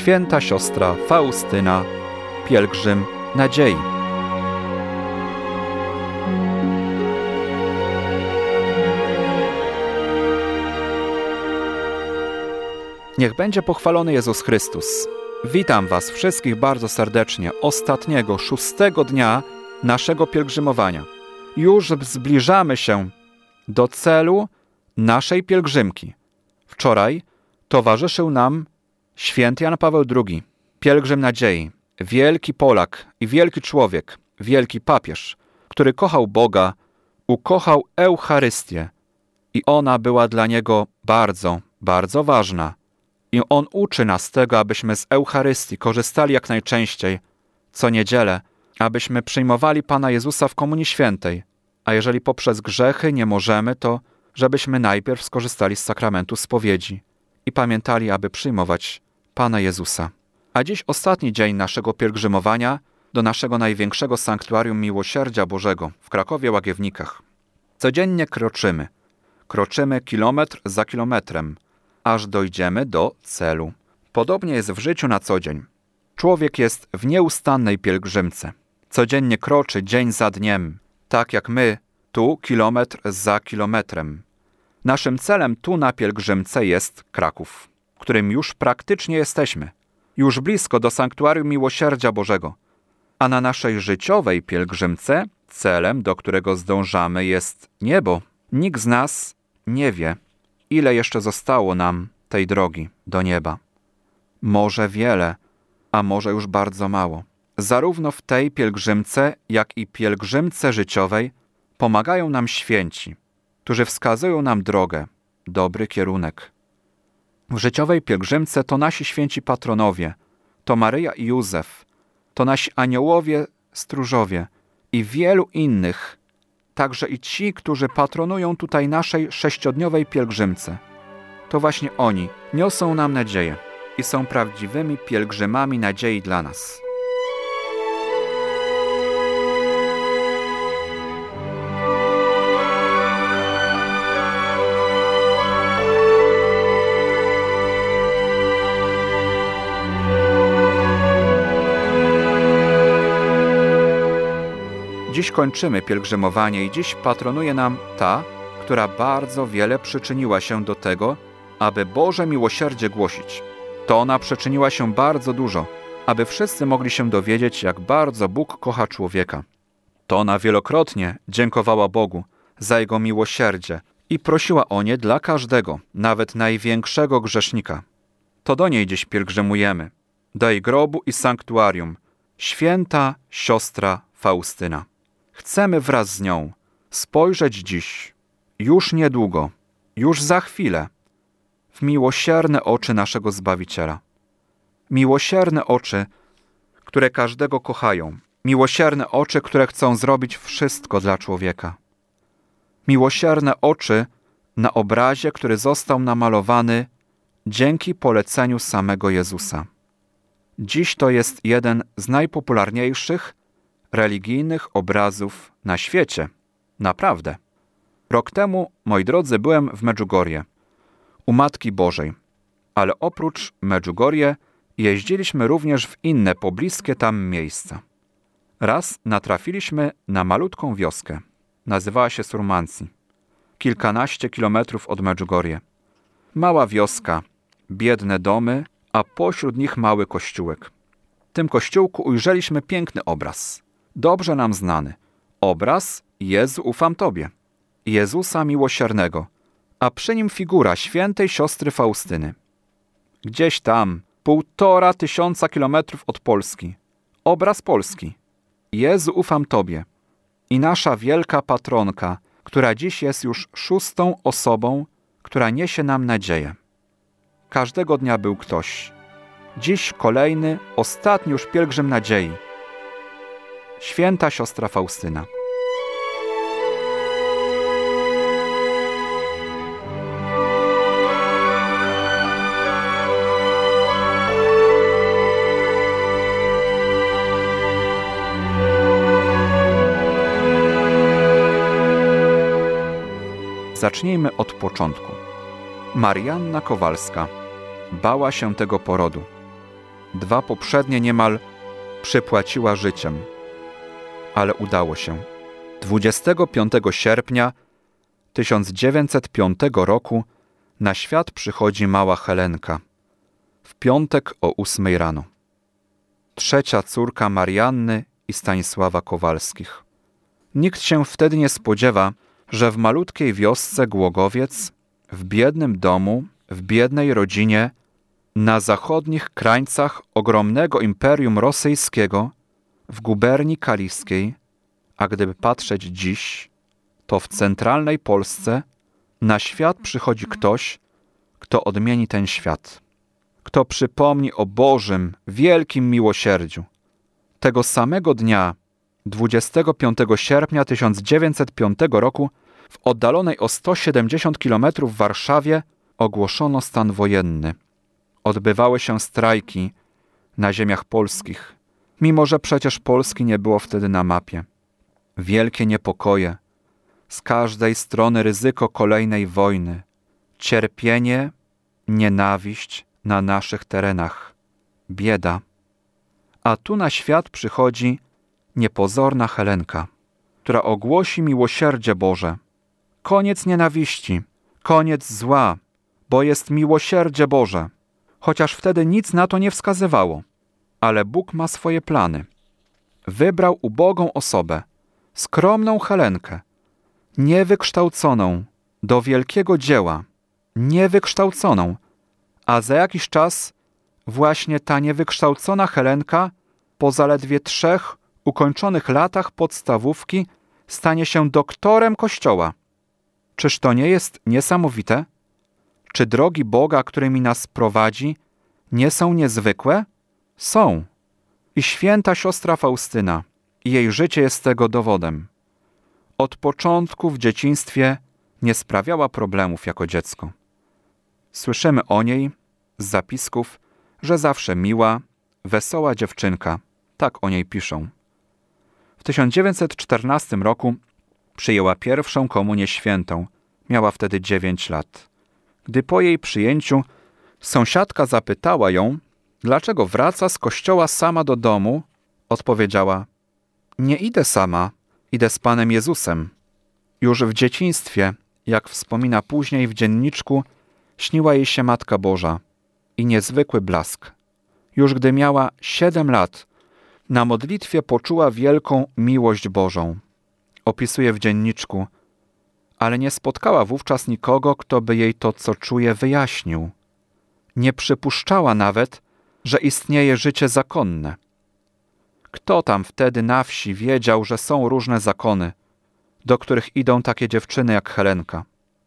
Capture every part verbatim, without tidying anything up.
święta siostra Faustyna, pielgrzym nadziei. Niech będzie pochwalony Jezus Chrystus. Witam Was wszystkich bardzo serdecznie ostatniego, szóstego dnia naszego pielgrzymowania. Już zbliżamy się do celu naszej pielgrzymki. Wczoraj towarzyszył nam święty Jan Paweł drugi, pielgrzym nadziei, wielki Polak i wielki człowiek, wielki papież, który kochał Boga, ukochał Eucharystię i ona była dla niego bardzo, bardzo ważna. I on uczy nas tego, abyśmy z Eucharystii korzystali jak najczęściej, co niedzielę, abyśmy przyjmowali Pana Jezusa w Komunii Świętej, a jeżeli poprzez grzechy nie możemy, to żebyśmy najpierw skorzystali z sakramentu spowiedzi i pamiętali, aby przyjmować Pana Jezusa. A dziś ostatni dzień naszego pielgrzymowania do naszego największego sanktuarium Miłosierdzia Bożego w Krakowie Łagiewnikach. Codziennie kroczymy. Kroczymy kilometr za kilometrem, aż dojdziemy do celu. Podobnie jest w życiu na co dzień. Człowiek jest w nieustannej pielgrzymce. Codziennie kroczy dzień za dniem, tak jak my, tu kilometr za kilometrem. Naszym celem tu na pielgrzymce jest Kraków, w którym już praktycznie jesteśmy, już blisko do sanktuarium Miłosierdzia Bożego. A na naszej życiowej pielgrzymce celem, do którego zdążamy, jest niebo. Nikt z nas nie wie, ile jeszcze zostało nam tej drogi do nieba. Może wiele, a może już bardzo mało. Zarówno w tej pielgrzymce, jak i pielgrzymce życiowej pomagają nam święci, którzy wskazują nam drogę, dobry kierunek. W życiowej pielgrzymce to nasi święci patronowie, to Maryja i Józef, to nasi aniołowie, stróżowie i wielu innych, także i ci, którzy patronują tutaj naszej sześciodniowej pielgrzymce. To właśnie oni niosą nam nadzieję i są prawdziwymi pielgrzymami nadziei dla nas. Dziś kończymy pielgrzymowanie i dziś patronuje nam ta, która bardzo wiele przyczyniła się do tego, aby Boże miłosierdzie głosić. To ona przyczyniła się bardzo dużo, aby wszyscy mogli się dowiedzieć, jak bardzo Bóg kocha człowieka. To ona wielokrotnie dziękowała Bogu za Jego miłosierdzie i prosiła o nie dla każdego, nawet największego grzesznika. To do niej dziś pielgrzymujemy, do jej grobu i sanktuarium, święta siostra Faustyna. Chcemy wraz z nią spojrzeć dziś, już niedługo, już za chwilę, w miłosierne oczy naszego Zbawiciela. Miłosierne oczy, które każdego kochają. Miłosierne oczy, które chcą zrobić wszystko dla człowieka. Miłosierne oczy na obrazie, który został namalowany dzięki poleceniu samego Jezusa. Dziś to jest jeden z najpopularniejszych religijnych obrazów na świecie. Naprawdę. Rok temu, moi drodzy, byłem w Medjugorje, u Matki Bożej, ale oprócz Medjugorje jeździliśmy również w inne pobliskie tam miejsca. Raz natrafiliśmy na malutką wioskę. Nazywała się Surmansi. Kilkanaście kilometrów od Medjugorje. Mała wioska, biedne domy, a pośród nich mały kościółek. W tym kościółku ujrzeliśmy piękny obraz. Dobrze nam znany. Obraz Jezu, ufam Tobie. Jezusa miłosiernego, a przy nim figura świętej siostry Faustyny. Gdzieś tam, półtora tysiąca kilometrów od Polski. Obraz Polski. Jezu, ufam Tobie. I nasza wielka patronka, która dziś jest już szóstą osobą, która niesie nam nadzieję. Każdego dnia był ktoś. Dziś kolejny, ostatni już pielgrzym nadziei. Święta siostra Faustyna. Zacznijmy od początku. Marianna Kowalska bała się tego porodu. Dwa poprzednie niemal przypłaciła życiem. Ale udało się. dwudziestego piątego sierpnia tysiąc dziewięćset piątego roku na świat przychodzi mała Helenka. W piątek o ósmej rano. Trzecia córka Marianny i Stanisława Kowalskich. Nikt się wtedy nie spodziewa, że w malutkiej wiosce Głogowiec, w biednym domu, w biednej rodzinie, na zachodnich krańcach ogromnego imperium rosyjskiego, w guberni kaliskiej, a gdyby patrzeć dziś, to w centralnej Polsce na świat przychodzi ktoś, kto odmieni ten świat. Kto przypomni o Bożym, wielkim miłosierdziu. Tego samego dnia, dwudziestego piątego sierpnia tysiąc dziewięćset piątego roku, w oddalonej o sto siedemdziesiąt kilometrów Warszawie ogłoszono stan wojenny. Odbywały się strajki na ziemiach polskich, mimo że przecież Polski nie było wtedy na mapie. Wielkie niepokoje, z każdej strony ryzyko kolejnej wojny, cierpienie, nienawiść na naszych terenach, bieda. A tu na świat przychodzi niepozorna Helenka, która ogłosi miłosierdzie Boże. Koniec nienawiści, koniec zła, bo jest miłosierdzie Boże. Chociaż wtedy nic na to nie wskazywało. Ale Bóg ma swoje plany. Wybrał ubogą osobę, skromną Helenkę, niewykształconą, do wielkiego dzieła, niewykształconą, a za jakiś czas właśnie ta niewykształcona Helenka po zaledwie trzech ukończonych latach podstawówki stanie się doktorem Kościoła. Czyż to nie jest niesamowite? Czy drogi Boga, którymi nas prowadzi, nie są niezwykłe? Są. I święta siostra Faustyna, i jej życie jest tego dowodem. Od początku w dzieciństwie nie sprawiała problemów jako dziecko. Słyszymy o niej z zapisków, że zawsze miła, wesoła dziewczynka. Tak o niej piszą. W tysiąc dziewięćset czternastym roku przyjęła pierwszą komunię świętą. Miała wtedy dziewięć lat. Gdy po jej przyjęciu sąsiadka zapytała ją, dlaczego wraca z kościoła sama do domu, odpowiedziała: nie idę sama, idę z Panem Jezusem. Już w dzieciństwie, jak wspomina później w dzienniczku, śniła jej się Matka Boża i niezwykły blask. Już gdy miała siedem lat, na modlitwie poczuła wielką miłość Bożą. Opisuje w dzienniczku, ale nie spotkała wówczas nikogo, kto by jej to, co czuje, wyjaśnił. Nie przypuszczała nawet, że istnieje życie zakonne. Kto tam wtedy na wsi wiedział, że są różne zakony, do których idą takie dziewczyny jak Helenka?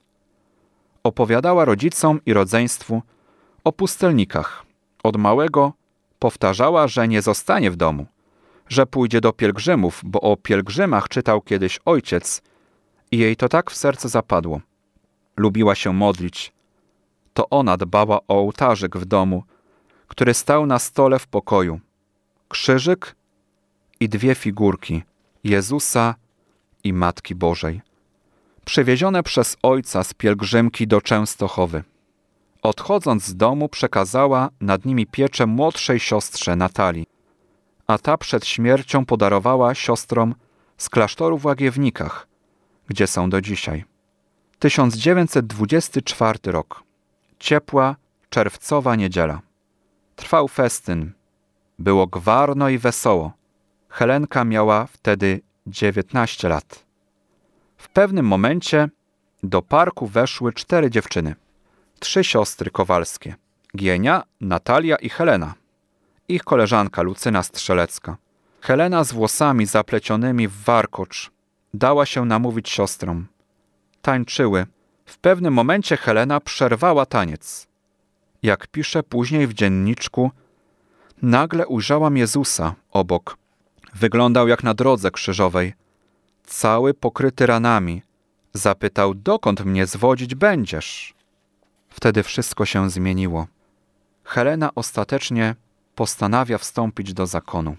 Opowiadała rodzicom i rodzeństwu o pustelnikach. Od małego powtarzała, że nie zostanie w domu, że pójdzie do pielgrzymów, bo o pielgrzymach czytał kiedyś ojciec i jej to tak w serce zapadło. Lubiła się modlić. To ona dbała o ołtarzyk w domu, który stał na stole w pokoju. Krzyżyk i dwie figurki Jezusa i Matki Bożej, przywiezione przez ojca z pielgrzymki do Częstochowy. Odchodząc z domu przekazała nad nimi pieczę młodszej siostrze Natalii, a ta przed śmiercią podarowała siostrom z klasztoru w Łagiewnikach, gdzie są do dzisiaj. tysiąc dziewięćset dwudziesty czwarty rok. Ciepła, czerwcowa niedziela. Trwał festyn. Było gwarno i wesoło. Helenka miała wtedy dziewiętnaście lat. W pewnym momencie do parku weszły cztery dziewczyny. Trzy siostry Kowalskie. Gienia, Natalia i Helena. Ich koleżanka Lucyna Strzelecka. Helena z włosami zaplecionymi w warkocz dała się namówić siostrom. Tańczyły. W pewnym momencie Helena przerwała taniec. Jak pisze później w dzienniczku, nagle ujrzałam Jezusa obok. Wyglądał jak na drodze krzyżowej. Cały pokryty ranami. Zapytał, dokąd mnie zwodzić będziesz? Wtedy wszystko się zmieniło. Helena ostatecznie postanawia wstąpić do zakonu.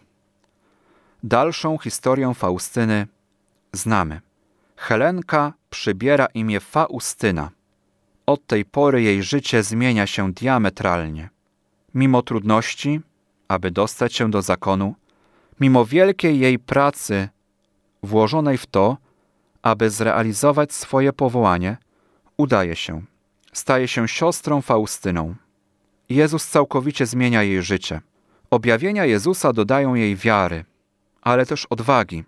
Dalszą historię Faustyny znamy. Helenka przybiera imię Faustyna. Od tej pory jej życie zmienia się diametralnie. Mimo trudności, aby dostać się do zakonu, mimo wielkiej jej pracy włożonej w to, aby zrealizować swoje powołanie, udaje się. Staje się siostrą Faustyną. Jezus całkowicie zmienia jej życie. Objawienia Jezusa dodają jej wiary, ale też odwagi,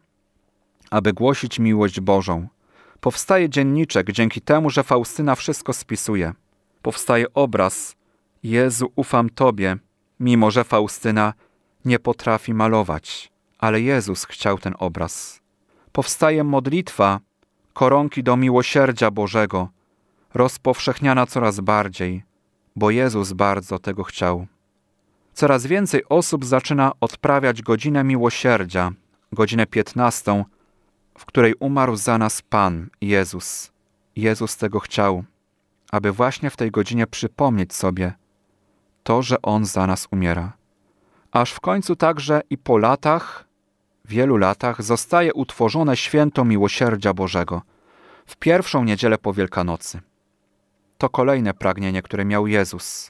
aby głosić miłość Bożą. Powstaje dzienniczek dzięki temu, że Faustyna wszystko spisuje. Powstaje obraz: Jezu, ufam Tobie, mimo że Faustyna nie potrafi malować, ale Jezus chciał ten obraz. Powstaje modlitwa, koronki do miłosierdzia Bożego, rozpowszechniana coraz bardziej, bo Jezus bardzo tego chciał. Coraz więcej osób zaczyna odprawiać godzinę miłosierdzia, godzinę piętnastą, w której umarł za nas Pan Jezus. Jezus tego chciał, aby właśnie w tej godzinie przypomnieć sobie to, że On za nas umiera. Aż w końcu także i po latach, wielu latach, zostaje utworzone święto miłosierdzia Bożego w pierwszą niedzielę po Wielkanocy. To kolejne pragnienie, które miał Jezus,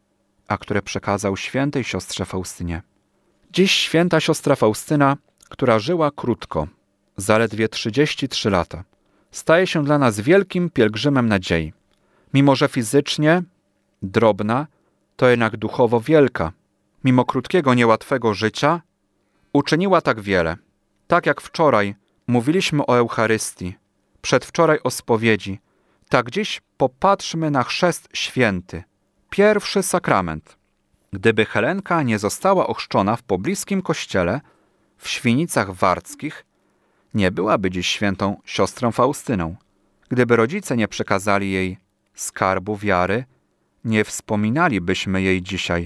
a które przekazał świętej siostrze Faustynie. Dziś święta siostra Faustyna, która żyła krótko, zaledwie trzydzieści trzy lata, staje się dla nas wielkim pielgrzymem nadziei. Mimo że fizycznie drobna, to jednak duchowo wielka. Mimo krótkiego, niełatwego życia uczyniła tak wiele. Tak jak wczoraj mówiliśmy o Eucharystii, przedwczoraj o spowiedzi, tak dziś popatrzmy na chrzest święty, pierwszy sakrament. Gdyby Helenka nie została ochrzczona w pobliskim kościele w Świnicach Warckich, nie byłaby dziś świętą siostrą Faustyną. Gdyby rodzice nie przekazali jej skarbu wiary, nie wspominalibyśmy jej dzisiaj,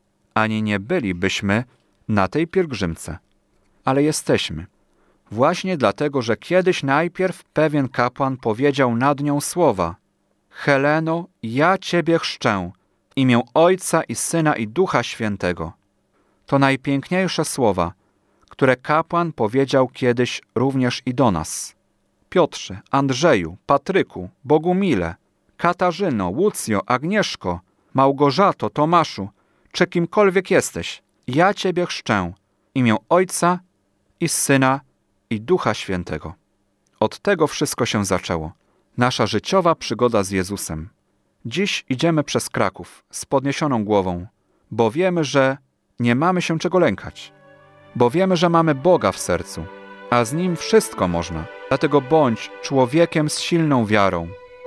ani nie bylibyśmy na tej pielgrzymce. Ale jesteśmy. Właśnie dlatego, że kiedyś najpierw pewien kapłan powiedział nad nią słowa: Heleno, ja Ciebie chrzczę, imię Ojca i Syna i Ducha Świętego. To najpiękniejsze słowa, które kapłan powiedział kiedyś również i do nas. Piotrze, Andrzeju, Patryku, Bogumile, Katarzyno, Łucjo, Agnieszko, Małgorzato, Tomaszu, czy kimkolwiek jesteś, ja Ciebie chrzczę, imię Ojca i Syna i Ducha Świętego. Od tego wszystko się zaczęło. Nasza życiowa przygoda z Jezusem. Dziś idziemy przez Kraków z podniesioną głową, bo wiemy, że nie mamy się czego lękać. Bo wiemy, że mamy Boga w sercu, a z Nim wszystko można. Dlatego bądź człowiekiem z silną wiarą.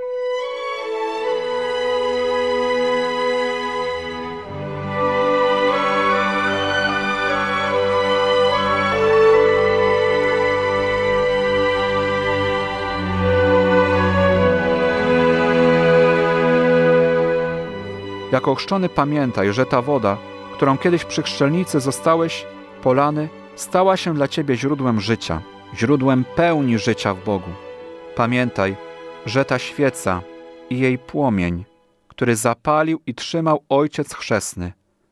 Jako ochrzczony pamiętaj, że ta woda, którą kiedyś przy chrzczelnicy zostałeś polany, stała się dla Ciebie źródłem życia, źródłem pełni życia w Bogu. Pamiętaj, że ta świeca i jej płomień, który zapalił i trzymał Ojciec Chrzestny,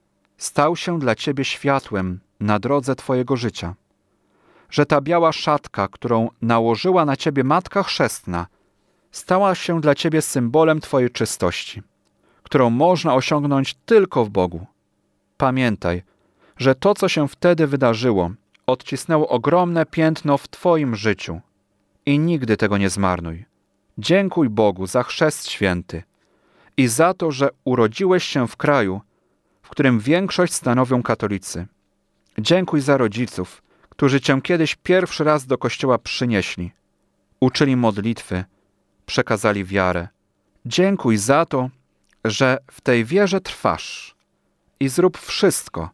stał się dla Ciebie światłem na drodze Twojego życia. Że ta biała szatka, którą nałożyła na Ciebie Matka Chrzestna, stała się dla Ciebie symbolem Twojej czystości, którą można osiągnąć tylko w Bogu. Pamiętaj, że to, co się wtedy wydarzyło, odcisnęło ogromne piętno w Twoim życiu i nigdy tego nie zmarnuj. Dziękuj Bogu za chrzest święty i za to, że urodziłeś się w kraju, w którym większość stanowią katolicy. Dziękuj za rodziców, którzy Cię kiedyś pierwszy raz do kościoła przynieśli, uczyli modlitwy, przekazali wiarę. Dziękuj za to, że w tej wierze trwasz i zrób wszystko,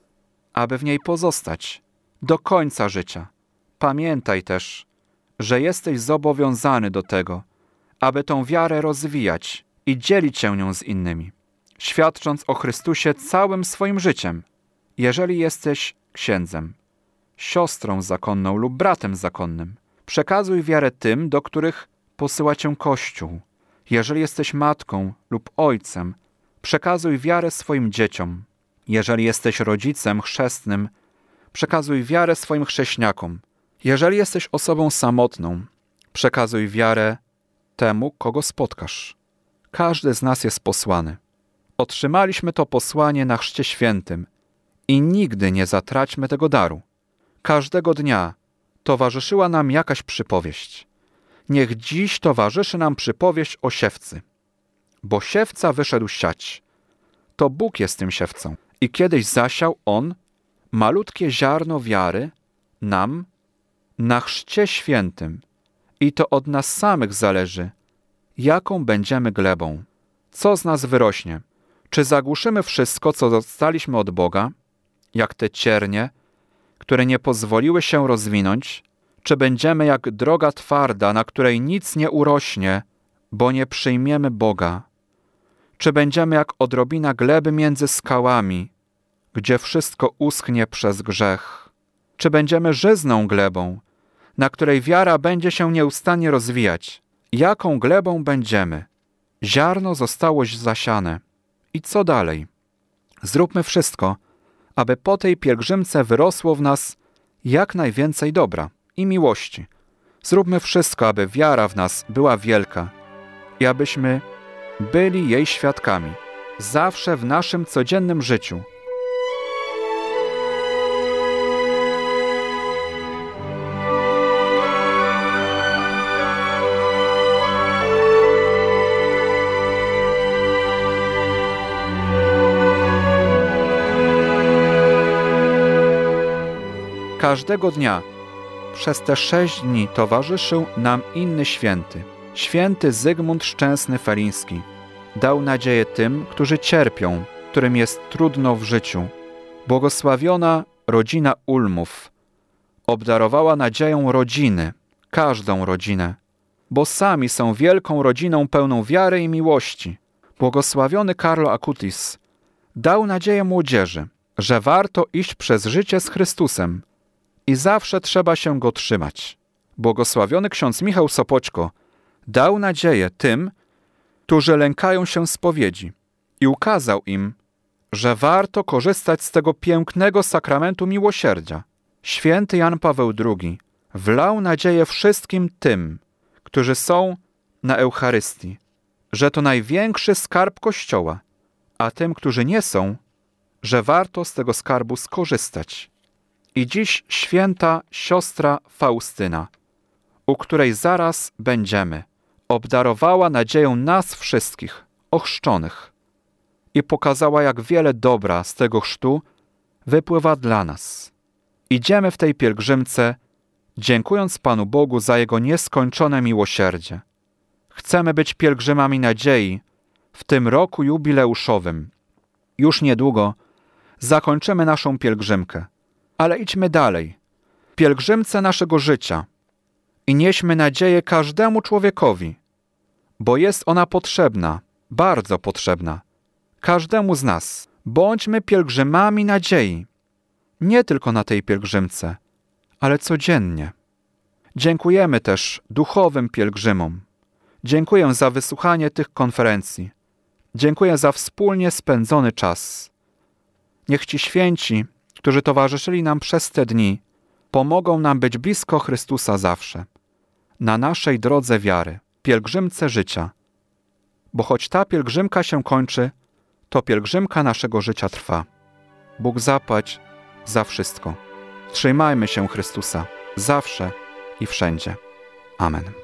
aby w niej pozostać do końca życia. Pamiętaj też, że jesteś zobowiązany do tego, aby tą wiarę rozwijać i dzielić się nią z innymi, świadcząc o Chrystusie całym swoim życiem. Jeżeli jesteś księdzem, siostrą zakonną lub bratem zakonnym, przekazuj wiarę tym, do których posyła Cię Kościół. Jeżeli jesteś matką lub ojcem, przekazuj wiarę swoim dzieciom. Jeżeli jesteś rodzicem chrzestnym, przekazuj wiarę swoim chrześniakom. Jeżeli jesteś osobą samotną, przekazuj wiarę temu, kogo spotkasz. Każdy z nas jest posłany. Otrzymaliśmy to posłanie na Chrzcie Świętym I nigdy nie zatraćmy tego daru. Każdego dnia towarzyszyła nam jakaś przypowieść. Niech dziś towarzyszy nam przypowieść o siewcy. Bo siewca wyszedł siać. To Bóg jest tym siewcą. I kiedyś zasiał On malutkie ziarno wiary nam na chrzcie świętym. I to od nas samych zależy, jaką będziemy glebą. Co z nas wyrośnie? Czy zagłuszymy wszystko, co dostaliśmy od Boga, jak te ciernie, które nie pozwoliły się rozwinąć? Czy będziemy jak droga twarda, na której nic nie urośnie, bo nie przyjmiemy Boga? Czy będziemy jak odrobina gleby między skałami, gdzie wszystko uschnie przez grzech? Czy będziemy żyzną glebą, na której wiara będzie się nieustannie rozwijać? Jaką glebą będziemy? Ziarno zostało zasiane. I co dalej? Zróbmy wszystko, aby po tej pielgrzymce wyrosło w nas jak najwięcej dobra i miłości. Zróbmy wszystko, aby wiara w nas była wielka i abyśmy byli jej świadkami, zawsze w naszym codziennym życiu. Każdego dnia przez te sześć dni towarzyszył nam inny święty. Święty Zygmunt Szczęsny Feliński dał nadzieję tym, którzy cierpią, którym jest trudno w życiu. Błogosławiona rodzina Ulmów obdarowała nadzieją rodziny, każdą rodzinę, bo sami są wielką rodziną pełną wiary i miłości. Błogosławiony Carlo Acutis dał nadzieję młodzieży, że warto iść przez życie z Chrystusem i zawsze trzeba się Go trzymać. Błogosławiony ksiądz Michał Sopoćko dał nadzieję tym, którzy lękają się spowiedzi i ukazał im, że warto korzystać z tego pięknego sakramentu miłosierdzia. Święty Jan Paweł drugi wlał nadzieję wszystkim tym, którzy są na Eucharystii, że to największy skarb Kościoła, a tym, którzy nie są, że warto z tego skarbu skorzystać. I dziś święta siostra Faustyna, u której zaraz będziemy, obdarowała nadzieją nas wszystkich, ochrzczonych, i pokazała, jak wiele dobra z tego chrztu wypływa dla nas. Idziemy w tej pielgrzymce, dziękując Panu Bogu za Jego nieskończone miłosierdzie. Chcemy być pielgrzymami nadziei w tym roku jubileuszowym. Już niedługo zakończymy naszą pielgrzymkę, ale idźmy dalej, pielgrzymce naszego życia, i nieśmy nadzieję każdemu człowiekowi, bo jest ona potrzebna, bardzo potrzebna, każdemu z nas. Bądźmy pielgrzymami nadziei, nie tylko na tej pielgrzymce, ale codziennie. Dziękujemy też duchowym pielgrzymom. Dziękuję za wysłuchanie tych konferencji. Dziękuję za wspólnie spędzony czas. Niech Ci święci, którzy towarzyszyli nam przez te dni, pomogą nam być blisko Chrystusa zawsze, na naszej drodze wiary, pielgrzymce życia. Bo choć ta pielgrzymka się kończy, to pielgrzymka naszego życia trwa. Bóg zapłać za wszystko. Trzymajmy się Chrystusa zawsze i wszędzie. Amen.